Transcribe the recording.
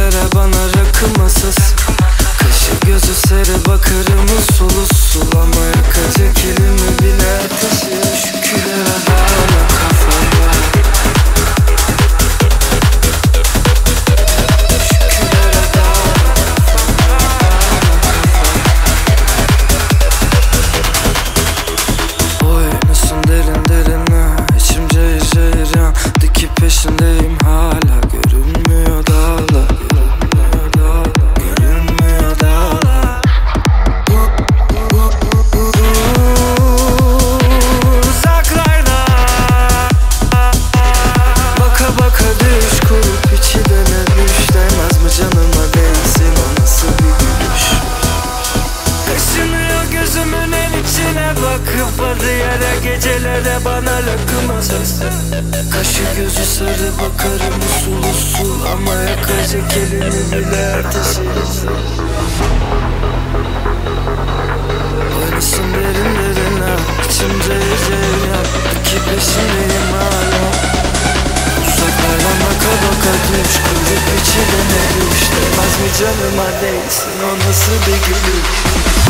türkülere bana rakı masası. Kaşı gözü sarı bakarım usul usul, ama yakacak elimi bile taşıyor. Şükürler dağına kafaya. Şükürler dağına kafaya. Oynaşın derin derine, içim cayır cayır yan. Diki peşindeyim hala, görünmüyor dağlar. Görünmüyor dağlar, görünmüyor dağlar. Uzaklarda baka baka düş, kurup içi dene düş. Değmez mi canıma değsin o nasıl bir gülüş? Kaşınıyor gözümün en içine bakıp vardı yere, gecelere bana lakıma söz. Kaşı gözü sarı bakarım usul usul, ama yakacak elini bile ateşi. Oynasın derin derine, içim cayır cayır yan. İki peşindeyim hala. Uzaklardan baka baka düş, kurup içi dene düş. Değmez mi canıma değsin o nasıl bir gülüş?